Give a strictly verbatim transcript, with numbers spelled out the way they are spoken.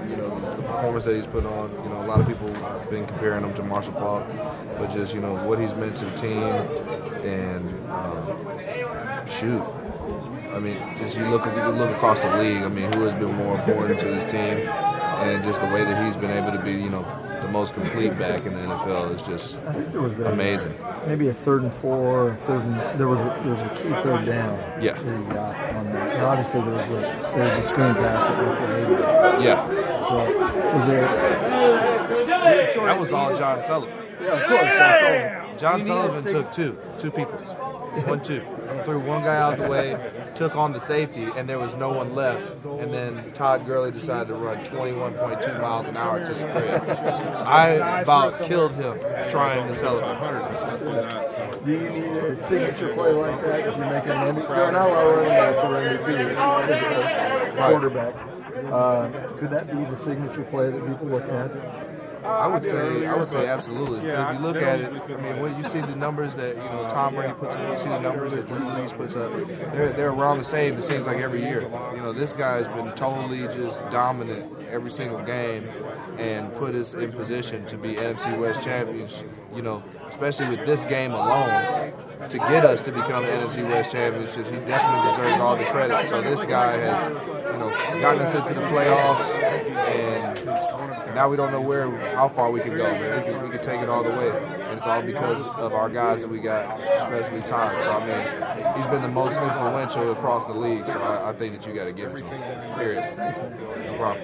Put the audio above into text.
you know, the performance that he's put on. You know, a lot of people have been comparing him to Marshall Faulk, but just, you know, what he's meant to the team and um, shoot. I mean, just you look you look across the league. I mean, who has been more important to this team, and just the way that he's been able to be, you know, the most complete back in the N F L is just I think there was a, amazing. Maybe a third and four, third and, there was a, there was a key third down. Yeah. That he got on that. And obviously there was a there was a screen pass that went for eighty. Yeah. So was there? That was all John Sullivan. Yeah, of course. John Sullivan. John Sullivan took two, two people, one, two. Threw one guy out the way, took on the safety, and there was no one left. And then Todd Gurley decided to run twenty-one point two miles an hour to the crib. I about killed him trying to celebrate. Do you need a signature play like that if you're making an M V P? There are not a lot of running backs who are M V P quarterback. Uh, could that be the signature play that people look at? I would say, I would say absolutely. Because if you look at it, I mean, when you see the numbers that, you know, Tom Brady puts up, you see the numbers that Drew Brees puts up, they're they're around the same. It seems like every year. You know, this guy's been totally just dominant every single game, and put us in position to be N F C West champions. You know, especially with this game alone, to get us to become N F C West champions, he definitely deserves all the credit. So this guy has, you know, gotten us into the playoffs, and now we don't know where, how far we can go, man. We can, we can take it all the way, and it's all because of our guys that we got, especially Todd. So I mean, he's been the most influential across the league. So I, I think that you got to give it to him. Period. No problem.